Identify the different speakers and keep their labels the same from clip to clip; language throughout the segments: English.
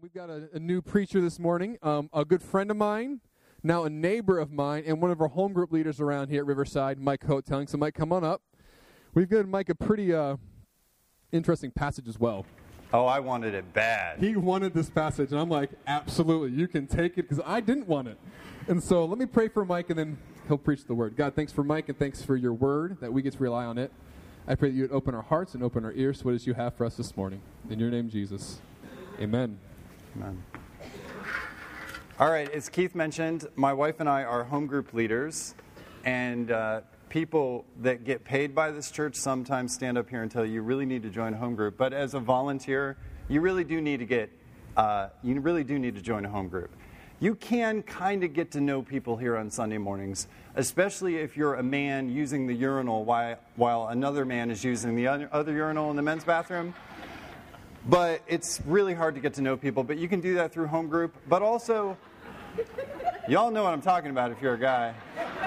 Speaker 1: We've got a new preacher this morning, a good friend of mine, now a neighbor of mine, and one of our home group leaders around here at Riverside, Mike Hotelling. So Mike, come on up. We've given Mike a pretty interesting passage as well.
Speaker 2: Oh, I wanted it bad.
Speaker 1: He wanted this passage, and I'm like, absolutely, you can take it, because I didn't want it. And so let me pray for Mike, and then he'll preach the word. God, thanks for Mike, and thanks for your word, that we get to rely on it. I pray that you would open our hearts and open our ears to what it is you have for us this morning. In your name, Jesus. Amen.
Speaker 2: Amen. All right, as Keith mentioned, my wife and I are home group leaders, and people that get paid by this church sometimes stand up here and tell you really need to join a home group. But as a volunteer, you really do need to join a home group. You can kind of get to know people here on Sunday mornings, especially if you're a man using the urinal while another man is using the other urinal in the men's bathroom. But it's really hard to get to know people. But you can do that through home group. But also, y'all know what I'm talking about if you're a guy.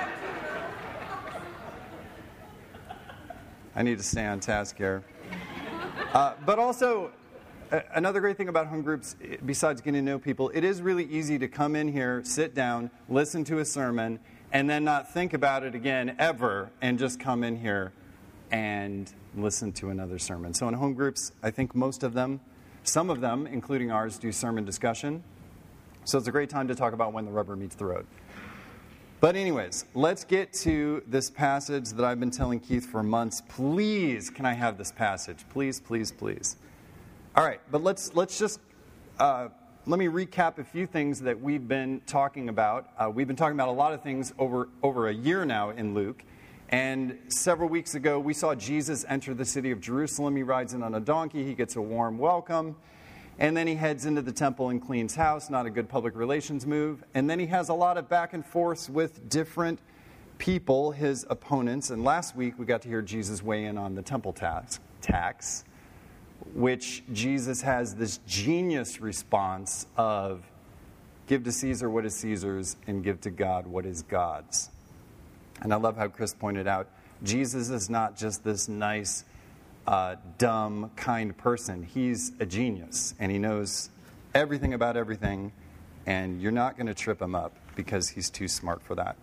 Speaker 2: I need to stay on task here. But also, another great thing about home groups, besides getting to know people, it is really easy to come in here, sit down, listen to a sermon, and then not think about it again ever, and just come in here and listen to another sermon. So in home groups, I think some of them, including ours, do sermon discussion. So it's a great time to talk about when the rubber meets the road. But anyways, let's get to this passage that I've been telling Keith for months. Please, can I have this passage? Please, please, please. All right, but let's just, let me recap a few things that we've been talking about. We've been talking about a lot of things over a year now in Luke. And several weeks ago, we saw Jesus enter the city of Jerusalem. He rides in on a donkey. He gets a warm welcome. And then he heads into the temple and cleans house. Not a good public relations move. And then he has a lot of back and forth with different people, his opponents. And last week, we got to hear Jesus weigh in on the temple tax, which Jesus has this genius response of give to Caesar what is Caesar's and give to God what is God's. And I love how Chris pointed out, Jesus is not just this nice, dumb, kind person. He's a genius, and he knows everything about everything, and you're not going to trip him up because he's too smart for that.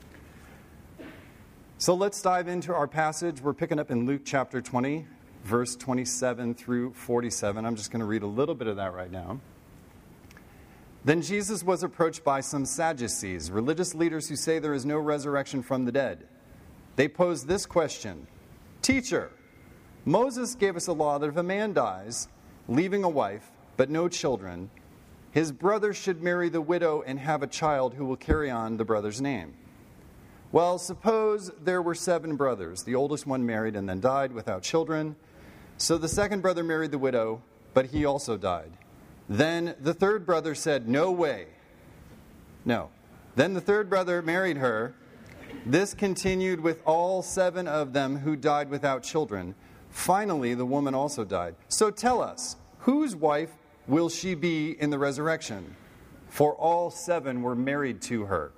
Speaker 2: So let's dive into our passage. We're picking up in Luke chapter 20, verse 27 through 47. I'm just going to read a little bit of that right now. Then Jesus was approached by some Sadducees, religious leaders who say there is no resurrection from the dead. They posed this question: Teacher, Moses gave us a law that if a man dies, leaving a wife, but no children, his brother should marry the widow and have a child who will carry on the brother's name. Well, suppose there were 7 brothers. The oldest one married and then died without children. So the second brother married the widow, but he also died. Then the third brother said, no way. No. Then the third brother married her. This continued with all 7 of them who died without children. Finally, the woman also died. So tell us, whose wife will she be in the resurrection? For all 7 were married to her.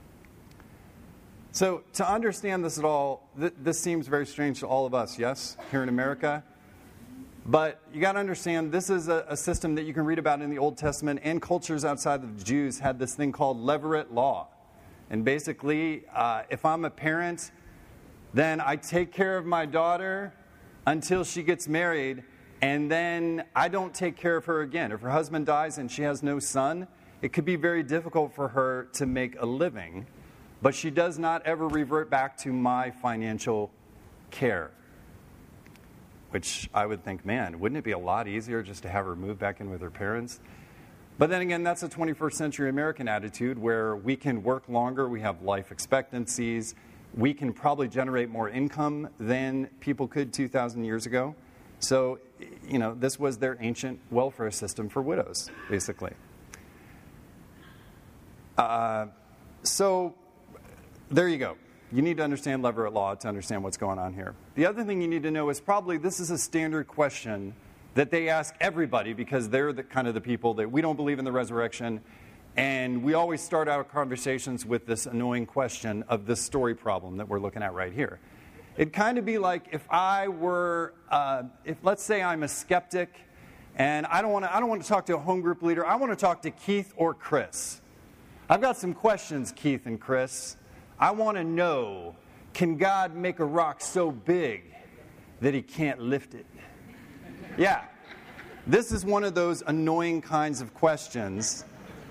Speaker 2: So to understand this at all, this seems very strange to all of us, yes, here in America. But you got to understand, this is a system that you can read about in the Old Testament, and cultures outside of the Jews had this thing called levirate law. And basically, if I'm a parent, then I take care of my daughter until she gets married, and then I don't take care of her again. If her husband dies and she has no son, it could be very difficult for her to make a living, but she does not ever revert back to my financial care. Which I would think, man, wouldn't it be a lot easier just to have her move back in with her parents? But then again, that's a 21st century American attitude where we can work longer, we have life expectancies, we can probably generate more income than people could 2,000 years ago. So, this was their ancient welfare system for widows, basically. So, there you go. You need to understand levirate law to understand what's going on here. The other thing you need to know is probably this is a standard question that they ask everybody because they're the kind of the people that we don't believe in the resurrection. And we always start our conversations with this annoying question of this story problem that we're looking at right here. It'd kind of be like if I were, let's say I'm a skeptic And I don't want to talk to a home group leader. I want to talk to Keith or Chris. I've got some questions, Keith and Chris. I want to know, can God make a rock so big that he can't lift it? Yeah. This is one of those annoying kinds of questions.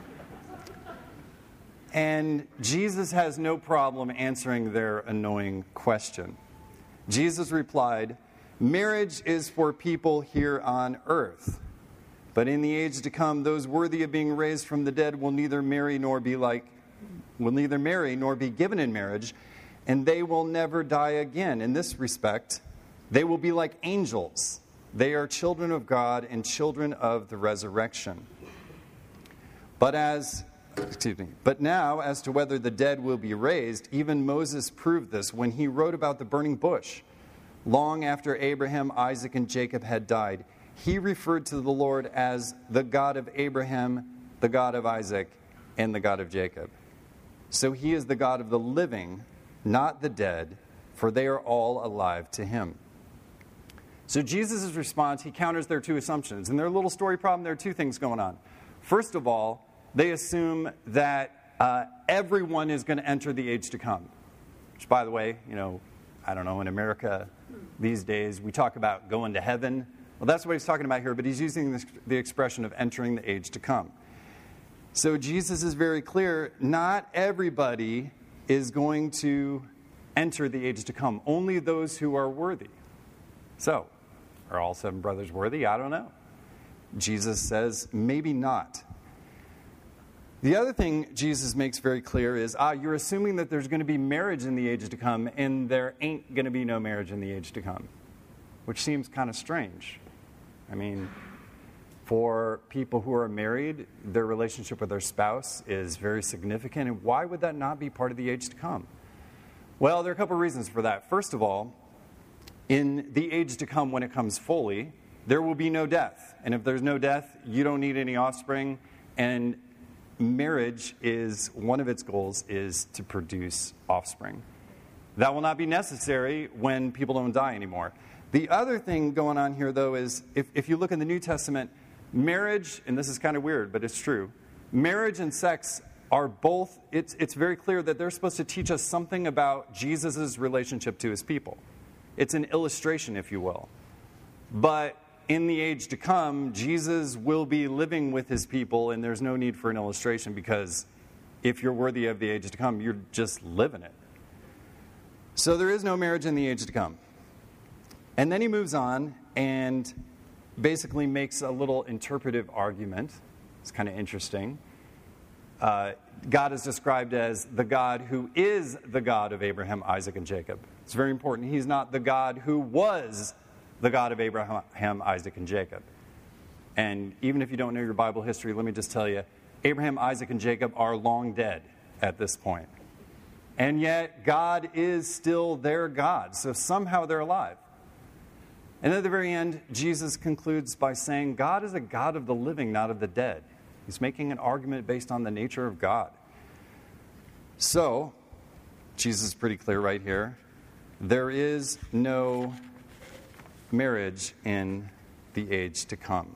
Speaker 2: And Jesus has no problem answering their annoying question. Jesus replied, "Marriage is for people here on earth. But in the age to come, those worthy of being raised from the dead will neither marry nor be given in marriage, and they will never die again. In this respect, they will be like angels. They are children of God and children of the resurrection. But now, as to whether the dead will be raised, even Moses proved this when he wrote about the burning bush. Long after Abraham, Isaac, and Jacob had died, he referred to the Lord as the God of Abraham, the God of Isaac, and the God of Jacob. So he is the God of the living, not the dead, for they are all alive to him." So Jesus' response, he counters their two assumptions. In their little story problem, there are two things going on. First of all, they assume that everyone is going to enter the age to come. Which, by the way, I don't know, in America these days, we talk about going to heaven. Well, that's what he's talking about here, but he's using the expression of entering the age to come. So Jesus is very clear, not everybody is going to enter the age to come. Only those who are worthy. So, are all 7 brothers worthy? I don't know. Jesus says, maybe not. The other thing Jesus makes very clear is, you're assuming that there's going to be marriage in the age to come, and there ain't going to be no marriage in the age to come, which seems kind of strange. I mean, for people who are married, their relationship with their spouse is very significant, and why would that not be part of the age to come? Well, there are a couple of reasons for that. First of all, in the age to come, when it comes fully, there will be no death. And if there's no death, you don't need any offspring. And marriage is, one of its goals is to produce offspring. That will not be necessary when people don't die anymore. The other thing going on here, though, is if you look in the New Testament, marriage, and this is kind of weird, but it's true, marriage and sex are both, it's very clear that they're supposed to teach us something about Jesus' relationship to his people. It's an illustration, if you will. But in the age to come, Jesus will be living with his people, and there's no need for an illustration, because if you're worthy of the age to come, you're just living it. So there is no marriage in the age to come. And then he moves on and basically makes a little interpretive argument. It's kind of interesting. God is described as the God who is the God of Abraham, Isaac, and Jacob. It's very important. He's not the God who was the God of Abraham, Isaac, and Jacob. And even if you don't know your Bible history, let me just tell you, Abraham, Isaac, and Jacob are long dead at this point. And yet, God is still their God. So somehow they're alive. And at the very end, Jesus concludes by saying, God is a God of the living, not of the dead. He's making an argument based on the nature of God. So, Jesus is pretty clear right here. There is no marriage in the age to come.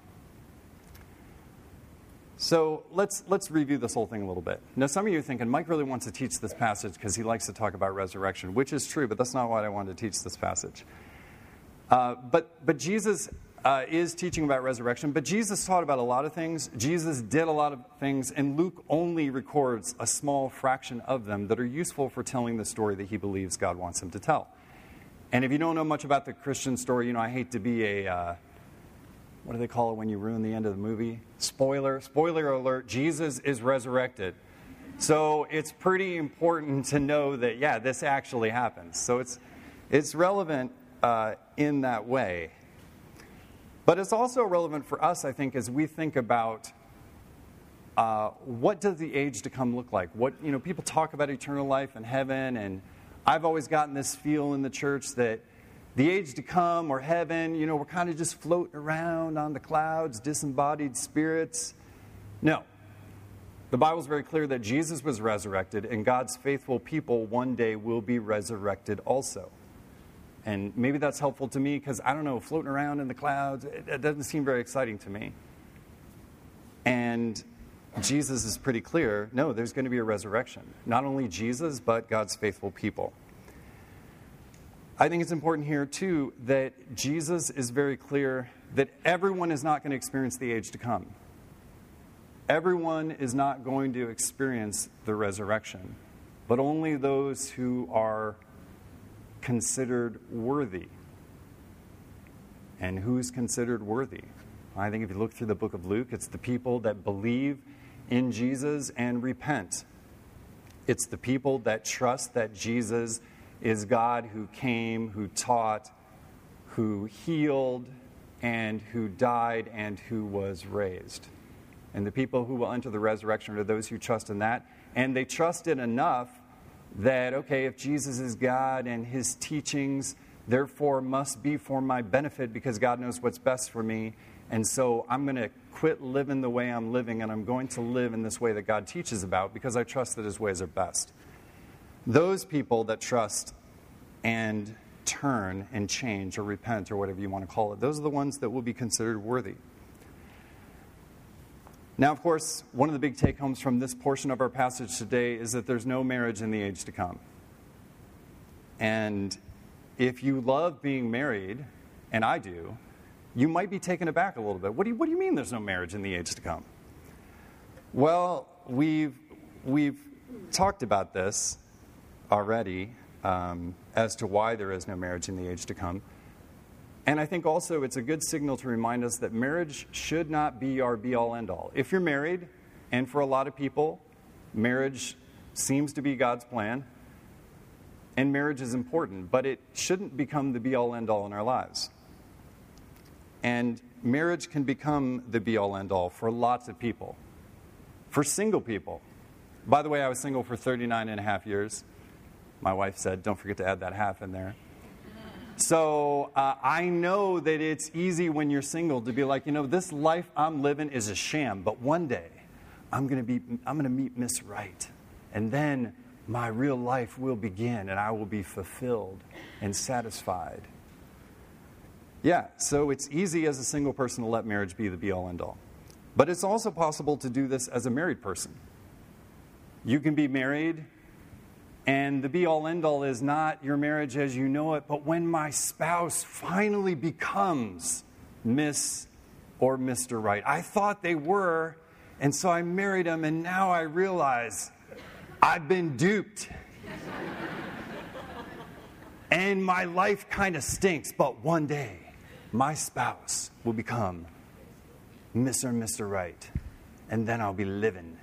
Speaker 2: So let's review this whole thing a little bit. Now, some of you are thinking, Mike really wants to teach this passage because he likes to talk about resurrection, which is true, but that's not why I wanted to teach this passage. But Jesus is teaching about resurrection, but Jesus taught about a lot of things. Jesus did a lot of things, and Luke only records a small fraction of them that are useful for telling the story that he believes God wants him to tell. And if you don't know much about the Christian story, I hate to be a, what do they call it when you ruin the end of the movie? Spoiler alert, Jesus is resurrected. So it's pretty important to know that, yeah, this actually happens. So it's relevant in that way. But it's also relevant for us, I think, as we think about what does the age to come look like? What, people talk about eternal life and heaven, and I've always gotten this feel in the church that the age to come or heaven, we're kind of just floating around on the clouds, disembodied spirits. No. The Bible's very clear that Jesus was resurrected, and God's faithful people one day will be resurrected also. And maybe that's helpful to me because, I don't know, floating around in the clouds, it doesn't seem very exciting to me. And Jesus is pretty clear, no, there's going to be a resurrection. Not only Jesus, but God's faithful people. I think it's important here, too, that Jesus is very clear that everyone is not going to experience the age to come. Everyone is not going to experience the resurrection, but only those who are considered worthy. And who's considered worthy? I think if you look through the book of Luke, it's the people that believe in Jesus and repent. It's the people that trust that Jesus is God who came, who taught, who healed, and who died, and who was raised. And the people who will enter the resurrection are those who trust in that. And they trust it enough that, okay, if Jesus is God and his teachings, therefore, must be for my benefit because God knows what's best for me. And so I'm going to quit living the way I'm living, and I'm going to live in this way that God teaches about because I trust that his ways are best. Those people that trust and turn and change or repent or whatever you want to call it, those are the ones that will be considered worthy. Now, of course, one of the big take-homes from this portion of our passage today is that there's no marriage in the age to come. And if you love being married, and I do, you might be taken aback a little bit. What do you mean there's no marriage in the age to come? Well, we've talked about this already as to why there is no marriage in the age to come. And I think also it's a good signal to remind us that marriage should not be our be-all, end-all. If you're married, and for a lot of people, marriage seems to be God's plan, and marriage is important, but it shouldn't become the be-all, end-all in our lives. And marriage can become the be-all, end-all for lots of people. For single people. By the way, I was single for 39 and a half years. My wife said, don't forget to add that half in there. So I know that it's easy when you're single to be like, this life I'm living is a sham, but one day I'm going to meet Miss Right, and then my real life will begin, and I will be fulfilled and satisfied. Yeah, so it's easy as a single person to let marriage be the be-all, end-all. But it's also possible to do this as a married person. You can be married, and the be-all, end-all is not your marriage as you know it, but when my spouse finally becomes Miss or Mr. Right. I thought they were, and so I married him, and now I realize I've been duped. And my life kind of stinks, but one day, my spouse will become Miss or Mr. Right, and then I'll be living.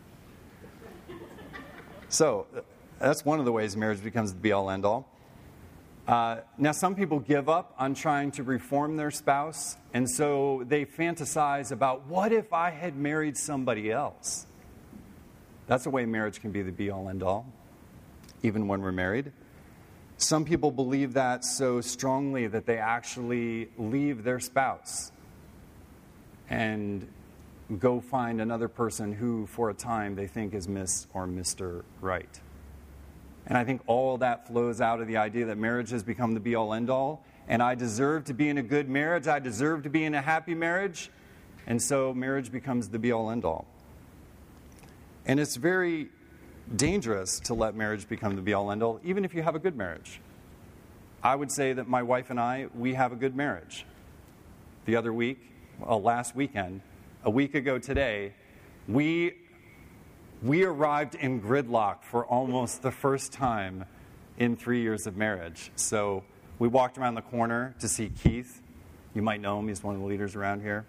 Speaker 2: So, that's one of the ways marriage becomes the be-all, end-all. Now, some people give up on trying to reform their spouse, and so they fantasize about, what if I had married somebody else? That's a way marriage can be the be-all, end-all, even when we're married. Some people believe that so strongly that they actually leave their spouse and go find another person who, for a time, they think is Miss or Mr. Right. And I think all that flows out of the idea that marriage has become the be-all, end-all, and I deserve to be in a good marriage, I deserve to be in a happy marriage, and so marriage becomes the be-all, end-all. And it's very dangerous to let marriage become the be-all, end-all, even if you have a good marriage. I would say that my wife and I, we have a good marriage. The other week, last weekend, a week ago today, we arrived in gridlock for almost the first time in 3 years of marriage. So we walked around the corner to see Keith. You might know him. He's one of the leaders around here.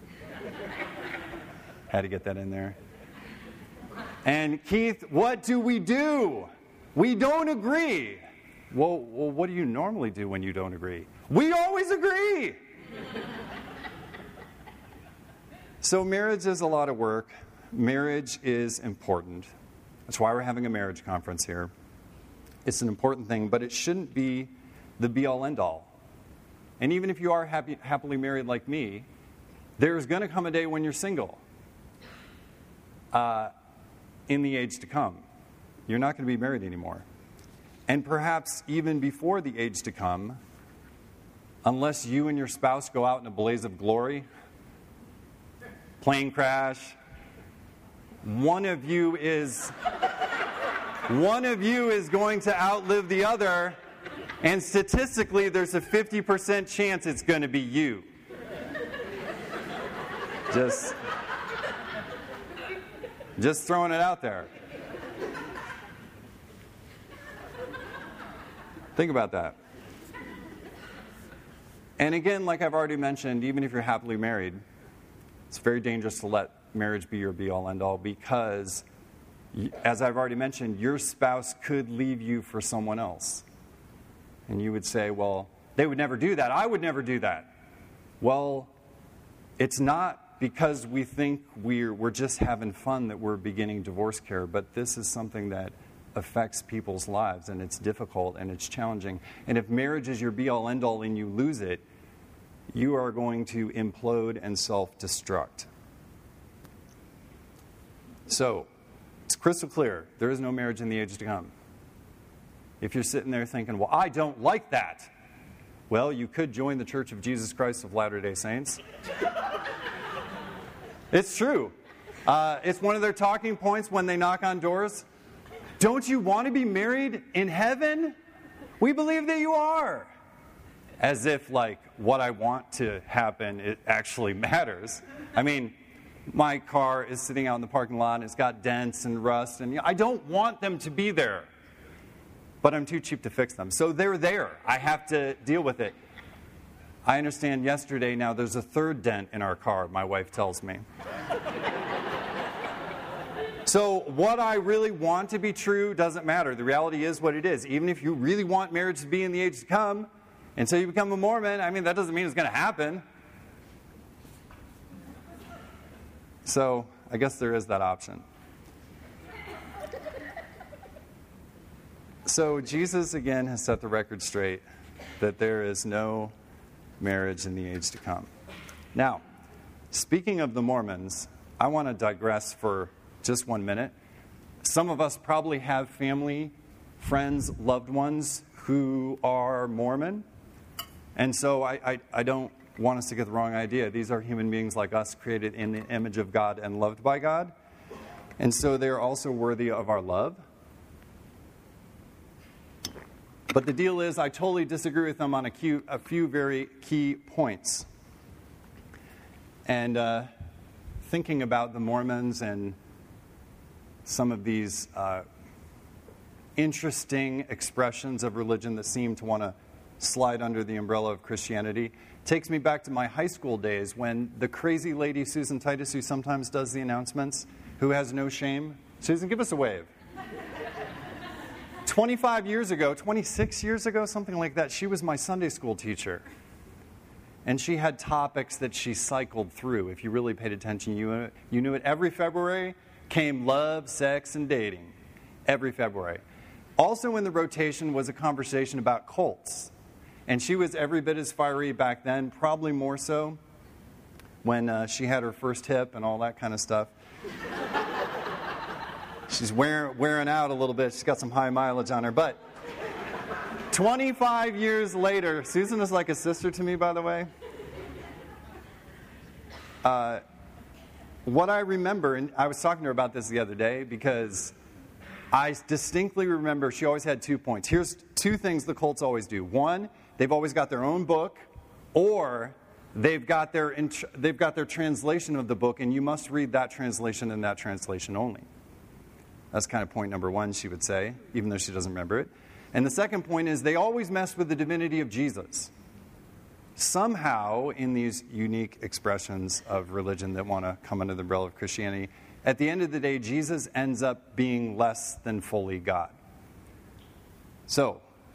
Speaker 2: Had to get that in there. And Keith, what do? We don't agree. Well, what do you normally do when you don't agree? We always agree. So marriage is a lot of work. Marriage is important. That's why we're having a marriage conference here. It's an important thing, but it shouldn't be the be-all, end-all. And even if you are happily married like me, there's going to come a day when you're single in the age to come. You're not going to be married anymore. and perhaps even before the age to come, unless you and your spouse go out in a blaze of glory, plane crash, one of you is going to outlive the other, and statistically there's a 50% chance it's going to be you. Just throwing it out there. Think about that. And again, like I've already mentioned, even if you're happily married, it's very dangerous to let marriage be your be-all, end-all, because, as I've already mentioned, your spouse could leave you for someone else. And you would say, well, they would never do that. I would never do that. Well, it's not because we think we're just having fun that we're beginning divorce care, but this is something that affects people's lives, and it's difficult and it's challenging. And if marriage is your be-all, end-all and you lose it, you are going to implode and self-destruct. So, it's crystal clear. There is no marriage in the age to come. If you're sitting there thinking, well, I don't like that. Well, you could join the Church of Jesus Christ of Latter-day Saints. It's true. It's one of their talking points when they knock on doors. Don't you want to be married in heaven? We believe that you are. As if, like, what I want to happen, it actually matters. I mean, my car is sitting out in the parking lot, and it's got dents and rust, and I don't want them to be there. But I'm too cheap to fix them. So they're there. I have to deal with it. I understand yesterday now there's a third dent in our car, my wife tells me. So what I really want to be true doesn't matter. The reality is what it is. Even if you really want marriage to be in the age to come, until you become a Mormon, I mean, that doesn't mean it's going to happen. So I guess there is that option. So Jesus, again, has set the record straight that there is no marriage in the age to come. Now, speaking of the Mormons, I want to digress for just 1 minute. Some of us probably have family, friends, loved ones who are Mormon. And so I don't want us to get the wrong idea. These are human beings like us, created in the image of God and loved by God. And so they are also worthy of our love. But the deal is, I totally disagree with them on a few very key points. And thinking about the Mormons and some of these interesting expressions of religion that seem to want to slide under the umbrella of Christianity takes me back to my high school days when the crazy lady Susan Titus, who sometimes does the announcements, who has no shame. Susan, give us a wave. 26 years ago, something like that, she was my Sunday school teacher. And she had topics that she cycled through. If you really paid attention, you knew it. Every February came love, sex, and dating. Every February. Also in the rotation was a conversation about cults. And she was every bit as fiery back then, probably more so when she had her first hip and all that kind of stuff. She's wearing out a little bit. She's got some high mileage on her. But 25 years later, Susan is like a sister to me, by the way. What I remember, and I was talking to her about this the other day, because I distinctly remember she always had 2 points. Here's 2 things the cults always do. One, they've always got their own book, or they've got their translation of the book, and you must read that translation and that translation only. That's kind of point number 1, she would say, even though she doesn't remember it. And the second point is they always mess with the divinity of Jesus. Somehow, in these unique expressions of religion that want to come under the umbrella of Christianity, at the end of the day, Jesus ends up being less than fully God. So,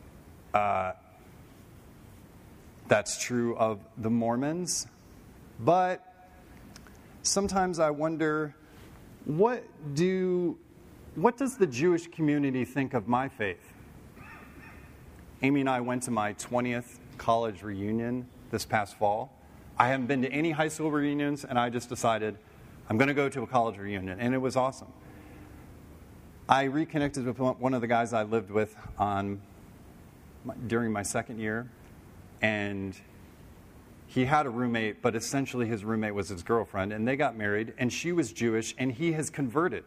Speaker 2: that's true of the Mormons. But sometimes I wonder, what does the Jewish community think of my faith? Amy and I went to my 20th college reunion this past fall. I haven't been to any high school reunions, and I just decided I'm going to go to a college reunion, and it was awesome. I reconnected with one of the guys I lived with during my second year, and he had a roommate, but essentially his roommate was his girlfriend, and they got married, and she was Jewish, and he has converted.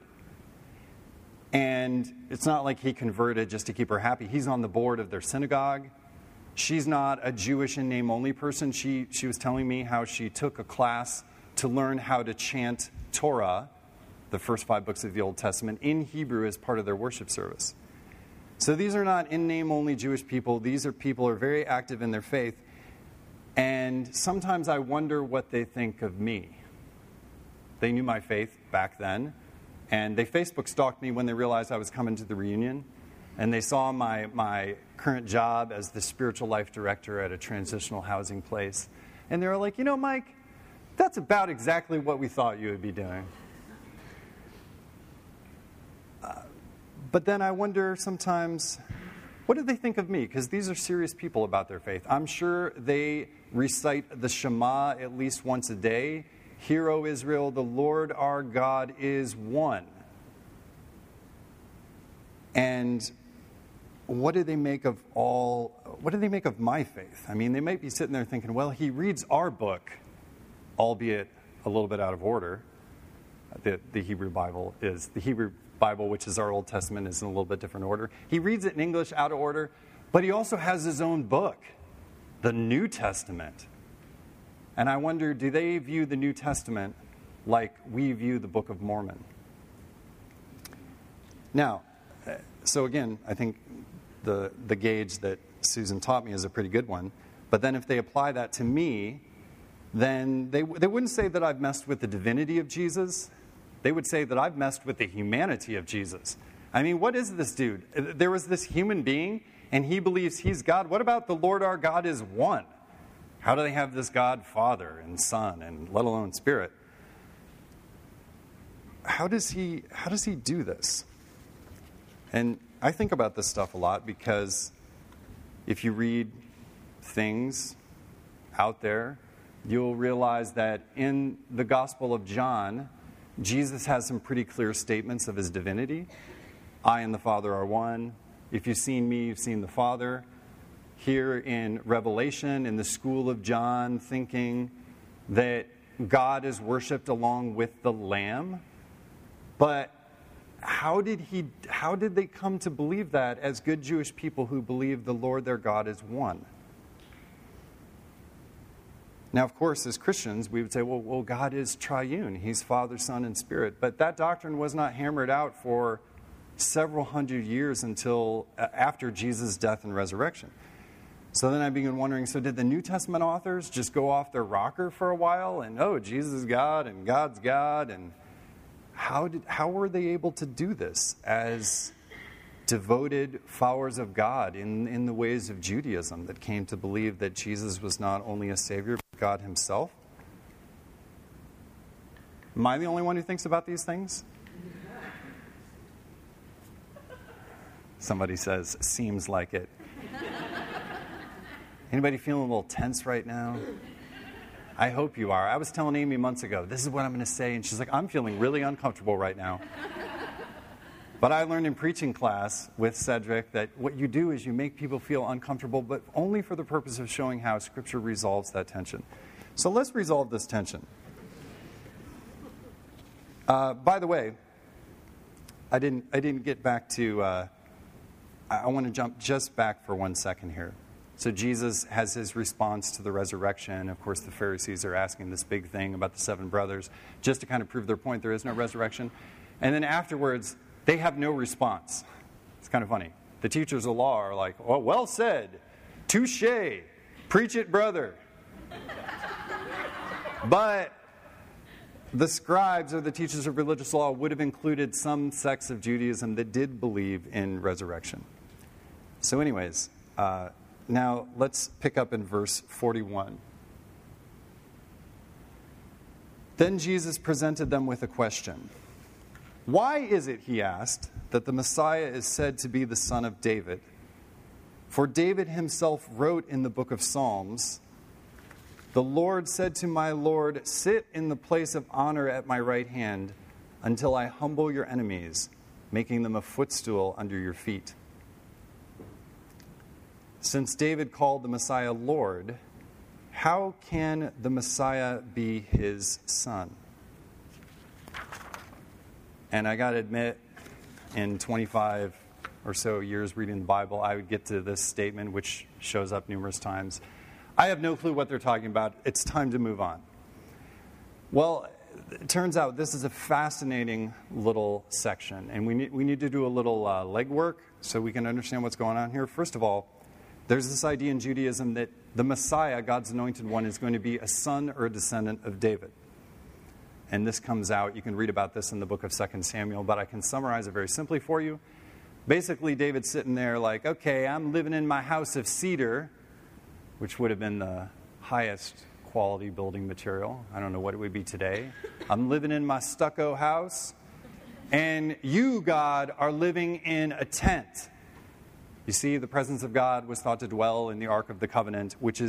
Speaker 2: And it's not like he converted just to keep her happy. He's on the board of their synagogue. She's not a Jewish and name-only person. She was telling me how she took a class to learn how to chant Torah, the first 5 books of the Old Testament, in Hebrew as part of their worship service. So these are not in-name-only Jewish people. These are people who are very active in their faith. And sometimes I wonder what they think of me. They knew my faith back then, and they Facebook stalked me when they realized I was coming to the reunion. And they saw my current job as the spiritual life director at a transitional housing place. And they were like, Mike, that's about exactly what we thought you would be doing. But then I wonder sometimes, what do they think of me? Because these are serious people about their faith. I'm sure they recite the Shema at least once a day. Hear, O Israel, the Lord our God is one. And what do they make of my faith? I mean, they might be sitting there thinking, well, he reads our book, albeit a little bit out of order. The Hebrew Bible, which is our Old Testament, is in a little bit different order. He reads it in English out of order, but he also has his own book, the New Testament. And I wonder, do they view the New Testament like we view the Book of Mormon? Now, so again, I think the gauge that Susan taught me is a pretty good one. But then if they apply that to me, then they wouldn't say that I've messed with the divinity of Jesus. They would say that I've messed with the humanity of Jesus. I mean, what is this dude? There was this human being, and he believes he's God. What about the Lord our God is one? How do they have this God, Father and Son, and let alone Spirit? How does he do this? And I think about this stuff a lot because if you read things out there, you'll realize that in the Gospel of John, Jesus has some pretty clear statements of his divinity. I and the Father are one. If you've seen me, you've seen the Father. Here in Revelation, in the school of John, thinking that God is worshipped along with the Lamb. But how did they come to believe that as good Jewish people who believe the Lord their God is one? Now, of course, as Christians, we would say, well, God is triune. He's Father, Son, and Spirit. But that doctrine was not hammered out for several hundred years until after Jesus' death and resurrection. So then I began wondering, so did the New Testament authors just go off their rocker for a while? And, Jesus is God and God's God. And how were they able to do this as devoted followers of God in the ways of Judaism that came to believe that Jesus was not only a Savior, but God himself? Am I the only one who thinks about these things? Somebody says, seems like it. Anybody feeling a little tense right now? I hope you are. I was telling Amy months ago, this is what I'm going to say. And she's like, I'm feeling really uncomfortable right now. But I learned in preaching class with Cedric that what you do is you make people feel uncomfortable, but only for the purpose of showing how Scripture resolves that tension. So let's resolve this tension. By the way, I didn't get back to... I want to jump just back for 1 second here. So Jesus has his response to the resurrection. Of course, the Pharisees are asking this big thing about the 7 brothers, just to kind of prove their point there is no resurrection. And then afterwards, they have no response. It's kind of funny. The teachers of law are like, oh, well said, touche, preach it, brother. But the scribes or the teachers of religious law would have included some sects of Judaism that did believe in resurrection. So anyways, now let's pick up in verse 41. Then Jesus presented them with a question. Why is it, he asked, that the Messiah is said to be the son of David? For David himself wrote in the book of Psalms, the Lord said to my Lord, sit in the place of honor at my right hand until I humble your enemies making them a footstool under your feet. Since David called the Messiah Lord, how can the Messiah be his son? And I got to admit, in 25 or so years reading the Bible, I would get to this statement, which shows up numerous times. I have no clue what they're talking about. It's time to move on. Well, it turns out this is a fascinating little section, and we need to do a little legwork so we can understand what's going on here. First of all, there's this idea in Judaism that the Messiah, God's anointed one, is going to be a son or a descendant of David. And this comes out, you can read about this in the book of 2 Samuel, but I can summarize it very simply for you. Basically, David's sitting there like, okay, I'm living in my house of cedar, which would have been the highest quality building material. I don't know what it would be today. I'm living in my stucco house, and you, God, are living in a tent. You see, the presence of God was thought to dwell in the Ark of the Covenant, which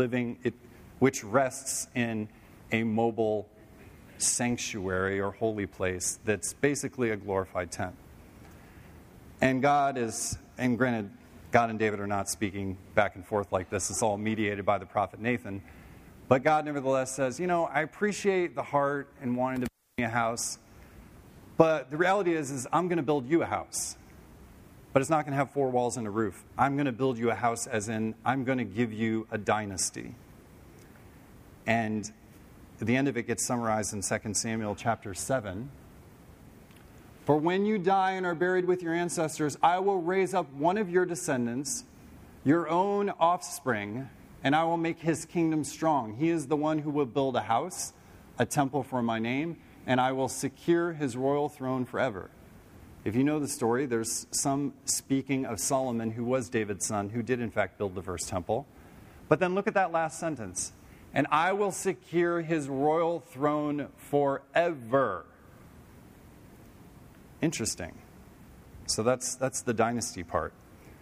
Speaker 2: rests in a mobile sanctuary or holy place that's basically a glorified tent. And granted, God and David are not speaking back and forth like this. It's all mediated by the prophet Nathan. But God nevertheless says, I appreciate the heart and wanting to build me a house, but the reality is I'm going to build you a house. But it's not going to have 4 walls and a roof. I'm going to build you a house, as in I'm going to give you a dynasty. And the end of it gets summarized in 2 Samuel chapter 7. For when you die and are buried with your ancestors, I will raise up one of your descendants, your own offspring, and I will make his kingdom strong. He is the one who will build a house, a temple for my name, and I will secure his royal throne forever. If you know the story, there's some speaking of Solomon, who was David's son, who did in fact build the first temple. But then look at that last sentence. And I will secure his royal throne forever. Interesting. So that's the dynasty part.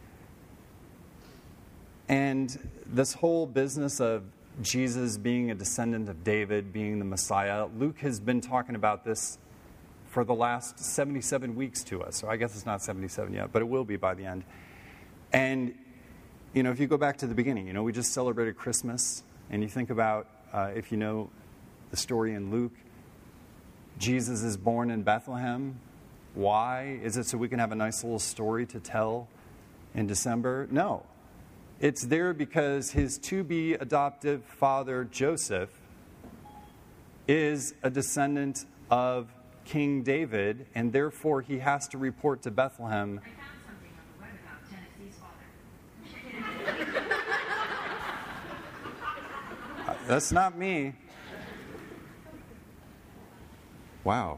Speaker 2: And this whole business of Jesus being a descendant of David, being the Messiah, Luke has been talking about this for the last 77 weeks to us. So I guess it's not 77 yet, but it will be by the end. And, if you go back to the beginning, we just celebrated Christmas. And you think about, if you know the story in Luke, Jesus is born in Bethlehem. Why? Is it so we can have a nice little story to tell in December? No. It's there because his to-be adoptive father, Joseph, is a descendant of King David, and therefore he has to report to Bethlehem.
Speaker 3: I found something on the web about Tennessee's father.
Speaker 2: That's not me. Wow.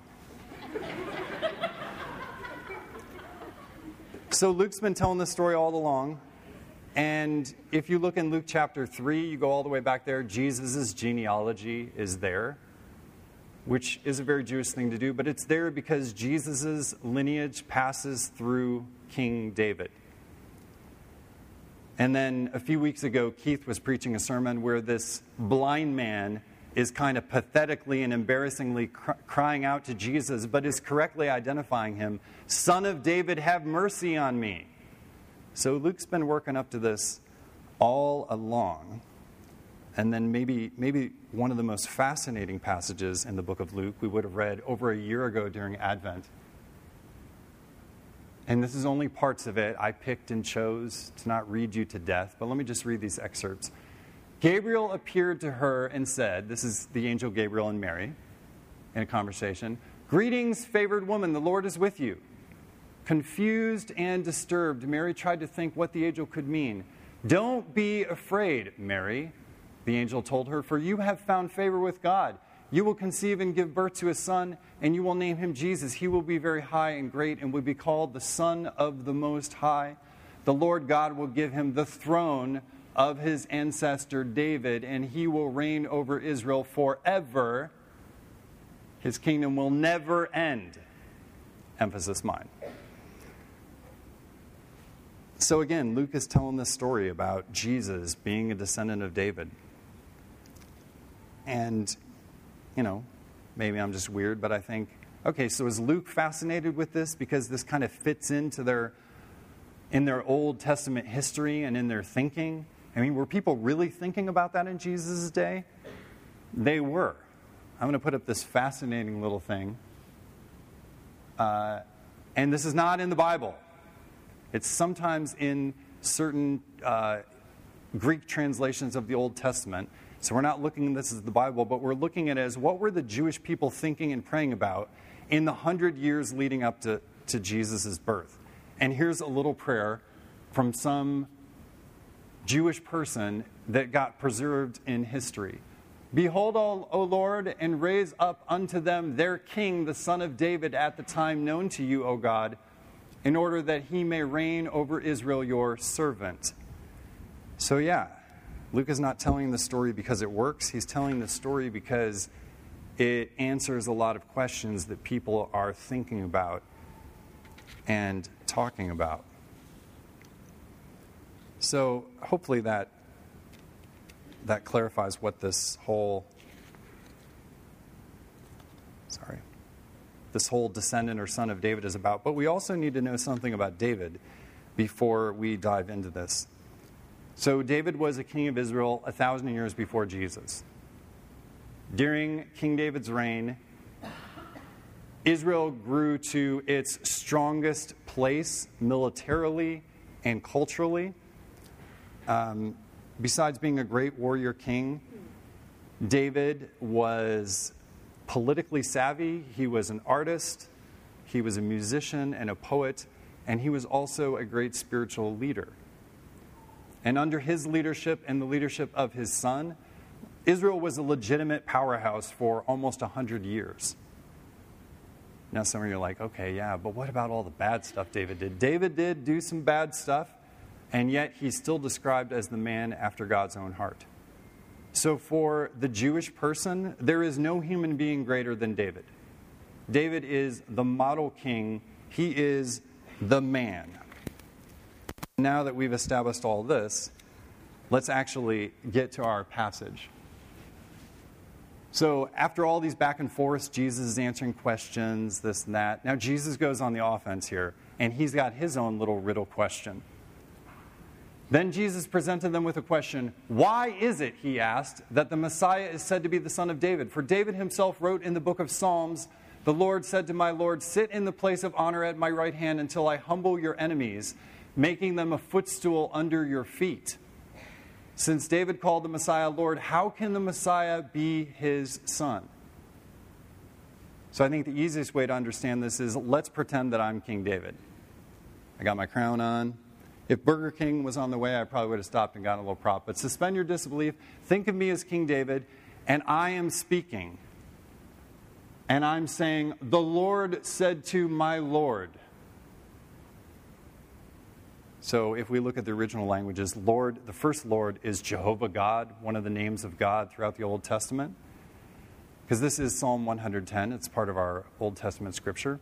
Speaker 2: So Luke's been telling this story all along. And if you look in Luke chapter 3, you go all the way back there, Jesus' genealogy is there, which is a very Jewish thing to do, but it's there because Jesus' lineage passes through King David. And then a few weeks ago, Keith was preaching a sermon where this blind man is kind of pathetically and embarrassingly crying out to Jesus, but is correctly identifying him, Son of David, have mercy on me. So Luke's been working up to this all along. And then maybe one of the most fascinating passages in the book of Luke we would have read over a year ago during Advent. And this is only parts of it. I picked and chose to not read you to death, but let me just read these excerpts. Gabriel appeared to her and said, this is the angel Gabriel and Mary in a conversation, "Greetings, favored woman, the Lord is with you." Confused and disturbed, Mary tried to think what the angel could mean. "Don't be afraid, Mary," the angel told her, "for you have found favor with God. You will conceive and give birth to a son, and you will name him Jesus. He will be very high and great and will be called the Son of the Most High. The Lord God will give him the throne of his ancestor David, and he will reign over Israel forever. His kingdom will never end." Emphasis mine. So again, Luke is telling this story about Jesus being a descendant of David. And, maybe I'm just weird, but I think Okay, so is Luke fascinated with this because this kind of fits into in their Old Testament history and in their thinking? I mean, were people really thinking about that in Jesus' day? They were. I'm going to put up this fascinating little thing. And this is not in the Bible. It's sometimes in certain Greek translations of the Old Testament. So we're not looking at this as the Bible, but we're looking at it as what were the Jewish people thinking and praying about in the 100 years leading up to Jesus' birth. And here's a little prayer from some Jewish person that got preserved in history. Behold, O Lord, and raise up unto them their king, the son of David, at the time known to you, O God, in order that he may reign over Israel, your servant. So yeah, Luke is not telling the story because it works. He's telling the story because it answers a lot of questions that people are thinking about and talking about. So hopefully that clarifies what this whole descendant or son of David is about. But we also need to know something about David before we dive into this. So David was a king of Israel 1,000 years before Jesus. During King David's reign, Israel grew to its strongest place militarily and culturally. Besides being a great warrior king, David was politically savvy. He was an artist. He was a musician and a poet. And he was also a great spiritual leader. And under his leadership and the leadership of his son, Israel was a legitimate powerhouse for almost 100 years. Now some of you are like, okay, yeah, but what about all the bad stuff David did? David did do some bad stuff, and yet he's still described as the man after God's own heart. So for the Jewish person, there is no human being greater than David. David is the model king. He is the man. Now that we've established all this, let's actually get to our passage. So after all these back and forths, Jesus is answering questions, this and that. Now Jesus goes on the offense here, and he's got his own little riddle question. Then Jesus presented them with a question. Why is it, he asked, that the Messiah is said to be the son of David? For David himself wrote in the book of Psalms, the Lord said to my Lord, sit in the place of honor at my right hand until I humble your enemies, making them a footstool under your feet. Since David called the Messiah Lord, how can the Messiah be his son? So I think the easiest way to understand this is, let's pretend that I'm King David. I got my crown on. If Burger King was on the way, I probably would have stopped and gotten a little prop. But suspend your disbelief. Think of me as King David, and I am speaking. And I'm saying, the Lord said to my Lord. So if we look at the original languages, Lord, the first Lord is Jehovah God, one of the names of God throughout the Old Testament. Because this is Psalm 110. It's part of our Old Testament scripture.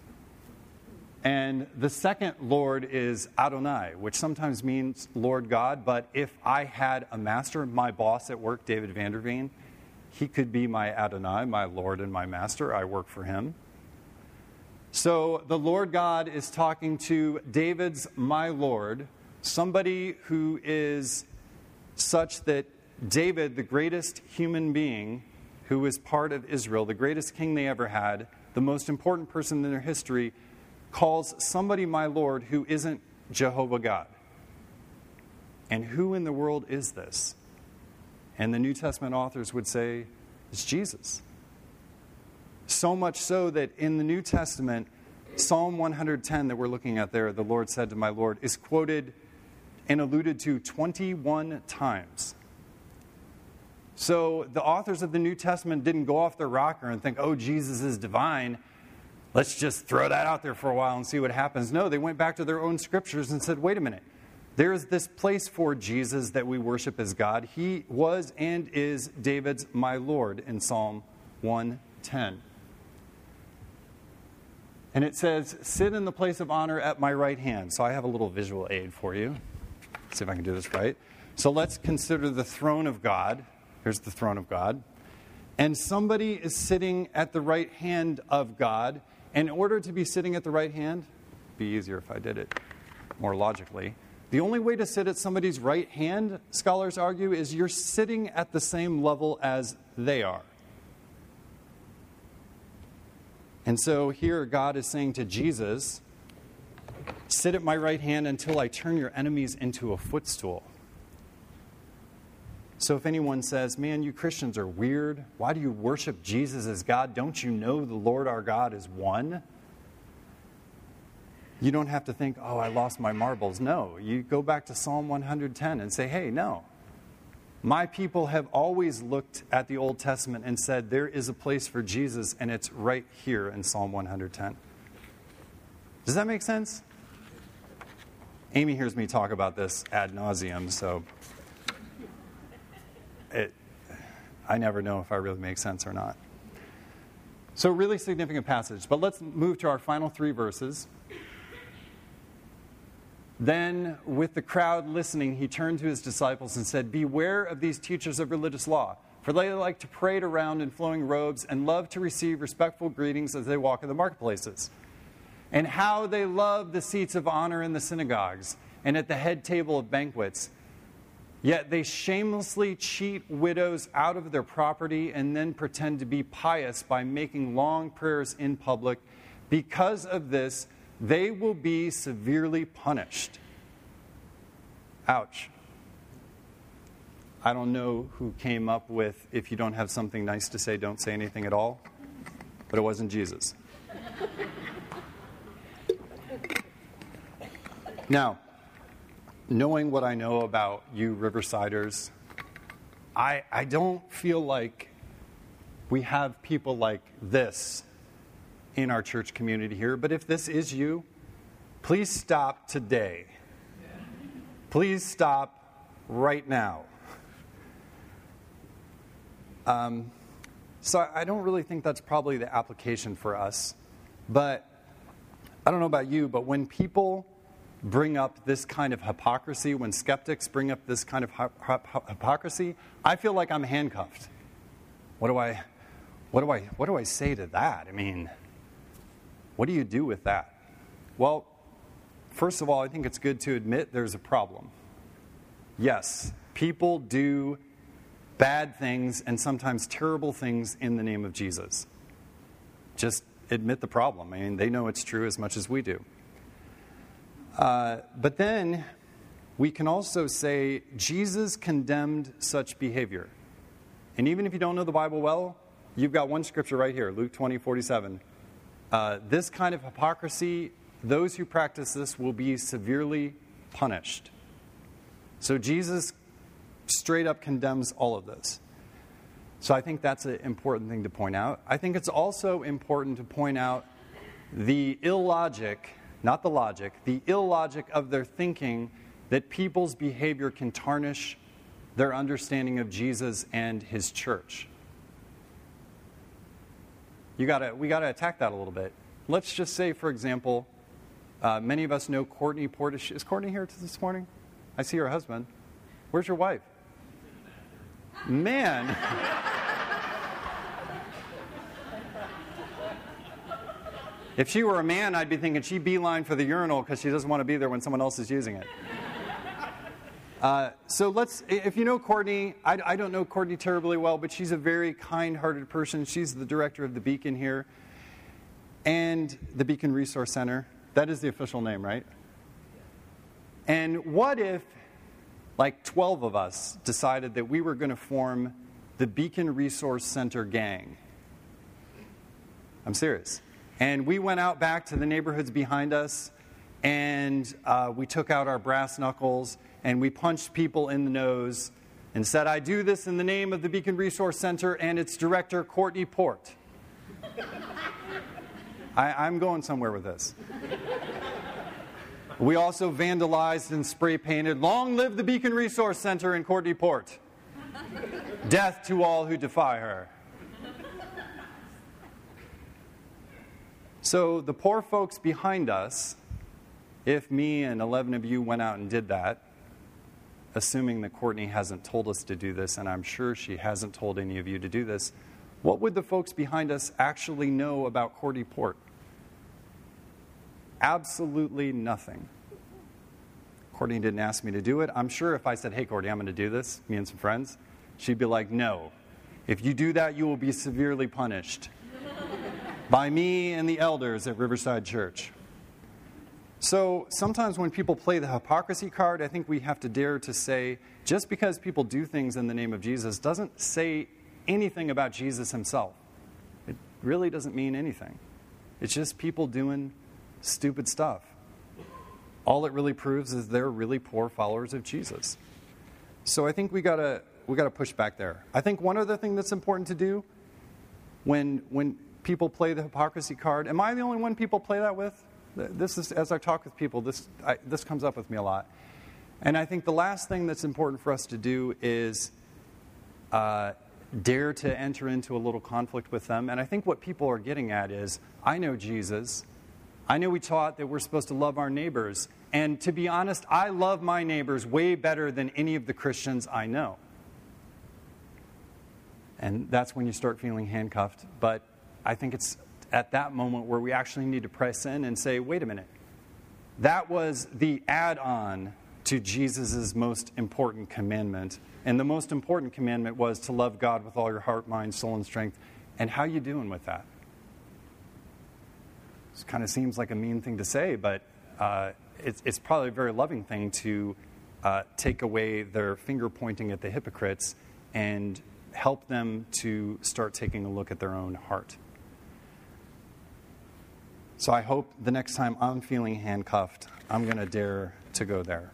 Speaker 2: And the second Lord is Adonai, which sometimes means Lord God. But if I had a master, my boss at work, David Vanderveen, he could be my Adonai, my Lord and my master. I work for him. So the Lord God is talking to David's my Lord, somebody who is such that David, the greatest human being who was part of Israel, the greatest king they ever had, the most important person in their history, calls somebody my Lord who isn't Jehovah God. And who in the world is this? And the New Testament authors would say, it's Jesus. So much so that in the New Testament, Psalm 110 that we're looking at there, the Lord said to my Lord, is quoted and alluded to 21 times. So the authors of the New Testament didn't go off their rocker and think, oh, Jesus is divine. Let's just throw that out there for a while and see what happens. No, they went back to their own scriptures and said, wait a minute. There is this place for Jesus that we worship as God. He was and is David's my Lord in Psalm 110. And it says, sit in the place of honor at my right hand. So I have a little visual aid for you. Let's see if I can do this right. So let's consider the throne of God. Here's the throne of God. and somebody is sitting at the right hand of God. In order to be sitting at the right hand, it'd be easier if I did it more logically. The only way to sit at somebody's right hand, scholars argue, is you're sitting at the same level as they are. And so here God is saying to Jesus, sit at my right hand until I turn your enemies into a footstool. So if anyone says, man, you Christians are weird. Why do you worship Jesus as God? Don't you know the Lord our God is one? You don't have to think, oh, I lost my marbles. No, you go back to Psalm 110 and say, hey, no. My people have always looked at the Old Testament and said, there is a place for Jesus, and it's right here in Psalm 110. Does that make sense? Amy hears me talk about this ad nauseum, so I never know if I really make sense or not. So really significant passage, but let's move to our final 3 verses. Then, with the crowd listening, he turned to his disciples and said, beware of these teachers of religious law, for they like to parade around in flowing robes and love to receive respectful greetings as they walk in the marketplaces. And how they love the seats of honor in the synagogues and at the head table of banquets. Yet they shamelessly cheat widows out of their property and then pretend to be pious by making long prayers in public. Because of this, they will be severely punished. Ouch. I don't know who came up with, if you don't have something nice to say, don't say anything at all. But it wasn't Jesus. Now, knowing what I know about you Riversiders, I don't feel like we have people like this in our church community here. But if this is you, please stop today. Please stop right now. So I don't really think that's probably the application for us. But I don't know about you, but when people bring up this kind of hypocrisy, when skeptics bring up this kind of hypocrisy, I feel like I'm handcuffed. What do I say to that? I mean, what do you do with that? Well, first of all, I think it's good to admit there's a problem. Yes, people do bad things and sometimes terrible things in the name of Jesus. Just admit the problem. I mean, they know it's true as much as we do. But then we can also say Jesus condemned such behavior. And even if you don't know the Bible well, you've got one scripture right here, Luke 20:47. This kind of hypocrisy, those who practice this will be severely punished. So Jesus straight up condemns all of this. So I think that's an important thing to point out. I think it's also important to point out the illogic, not the logic, the illogic of their thinking that people's behavior can tarnish their understanding of Jesus and his church. We got to attack that a little bit. Let's just say, for example, many of us know Courtney Portish. Is Courtney here this morning? I see her husband. Where's your wife? Man. If she were a man, I'd be thinking she beeline for the urinal because she doesn't want to be there when someone else is using it. So if you know Courtney, I don't know Courtney terribly well, but she's a very kind-hearted person. She's the director of the Beacon here and the Beacon Resource Center. That is the official name, right? And what if, like 12 of us, decided that we were going to form the Beacon Resource Center gang? I'm serious. And we went out back to the neighborhoods behind us, and we took out our brass knuckles, and we punched people in the nose and said, I do this in the name of the Beacon Resource Center and its director, Courtney Port. I'm going somewhere with this. We also vandalized and spray painted, long live the Beacon Resource Center and Courtney Port. Death to all who defy her. So the poor folks behind us, if me and 11 of you went out and did that, assuming that Courtney hasn't told us to do this, and I'm sure she hasn't told any of you to do this, what would the folks behind us actually know about Cordy Port? Absolutely nothing. Cordy didn't ask me to do it. I'm sure if I said, hey, Cordy, I'm going to do this, me and some friends, she'd be like, no. If you do that, you will be severely punished by me and the elders at Riverside Church. So sometimes when people play the hypocrisy card, I think we have to dare to say, just because people do things in the name of Jesus doesn't say anything about Jesus himself. It really doesn't mean anything. It's just people doing stupid stuff. All it really proves is they're really poor followers of Jesus. So I think we gotta push back there. I think one other thing that's important to do when people play the hypocrisy card, am I the only one people play that with? This is, as I talk with people, this comes up with me a lot. And I think the last thing that's important for us to do is dare to enter into a little conflict with them. And I think what people are getting at is, I know Jesus. I know we taught that we're supposed to love our neighbors. And to be honest, I love my neighbors way better than any of the Christians I know. And that's when you start feeling handcuffed. But I think it's at that moment where we actually need to press in and say, wait a minute. That was the add-on to Jesus' most important commandment. And the most important commandment was to love God with all your heart, mind, soul, and strength. And how you doing with that? This kind of seems like a mean thing to say, but it's probably a very loving thing to take away their finger pointing at the hypocrites and help them to start taking a look at their own heart. So I hope the next time I'm feeling handcuffed, I'm going to dare to go there.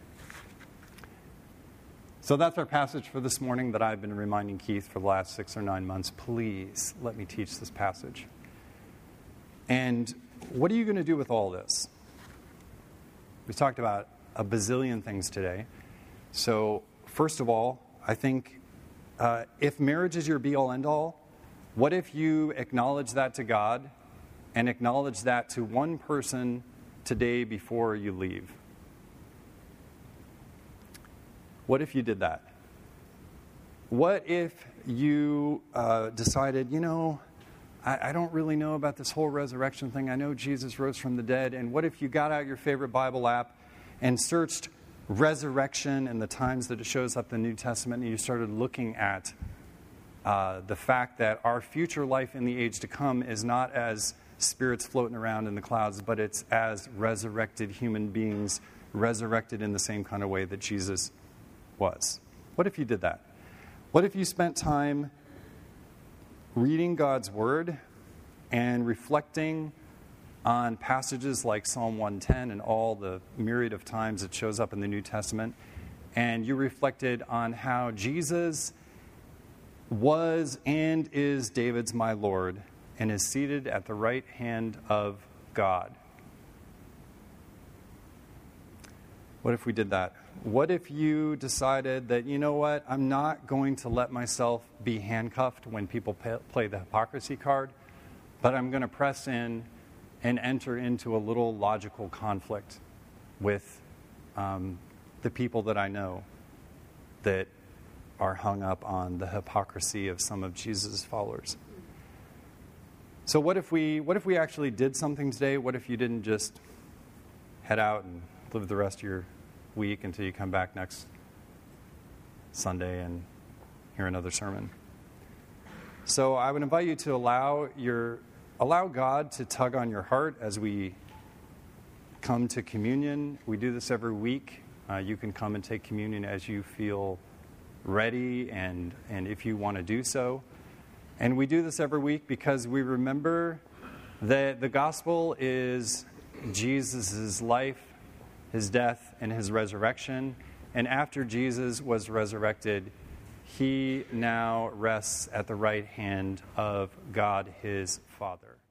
Speaker 2: So that's our passage for this morning that I've been reminding Keith for the last 6 or 9 months. Please let me teach this passage. And what are you going to do with all this? We talked about a bazillion things today. So first of all, I think if marriage is your be-all, end-all, what if you acknowledge that to God and acknowledge that to one person today before you leave? What if you did that? What if you decided, I don't really know about this whole resurrection thing. I know Jesus rose from the dead. And what if you got out your favorite Bible app and searched resurrection and the times that it shows up in the New Testament, and you started looking at the fact that our future life in the age to come is not as spirits floating around in the clouds, but it's as resurrected human beings, resurrected in the same kind of way that Jesus was. What if you did that? What if you spent time reading God's Word and reflecting on passages like Psalm 110 and all the myriad of times it shows up in the New Testament, and you reflected on how Jesus was and is David's my Lord and is seated at the right hand of God? What if we did that? What if you decided that, you know what, I'm not going to let myself be handcuffed when people play the hypocrisy card, but I'm going to press in and enter into a little logical conflict with the people that I know that are hung up on the hypocrisy of some of Jesus' followers. So what if we actually did something today? What if you didn't just head out and live the rest of your week until you come back next Sunday and hear another sermon? So I would invite you to allow God to tug on your heart as we come to communion. We do this every week. You can come and take communion as you feel ready and if you want to do so. And we do this every week because we remember that the gospel is Jesus' life, his death, and his resurrection. And after Jesus was resurrected, he now rests at the right hand of God, his Father.